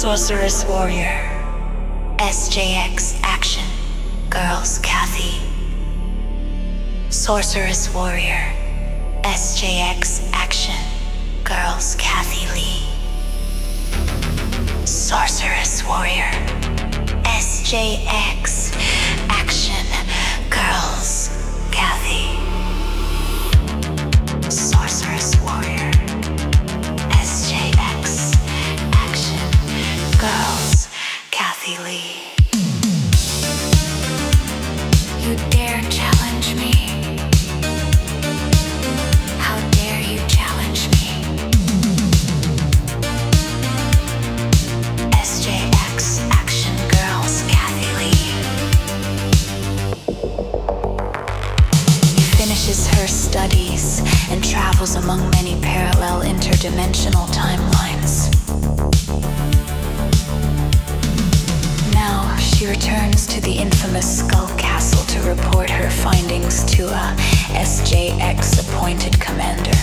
Sorceress Warrior. SJX Action. Girls Kathy. Sorceress Warrior. SJX Action. Girls Kathy Lee. Sorceress Warrior. SJX Action. Girls Kathy. Sorceress Warrior. SJX Action. Girls Kathy Lee. You dare challenge me? How dare you challenge me? SJX Action Girls Kathy Lee. Finishes her studies and travels among many parallel interdimensional timelines. Now she returns to the infamous Skull Castle to report her findings to a SJX appointed commander,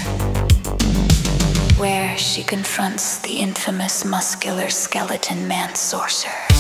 where she confronts the infamous muscular skeleton man sorcerer.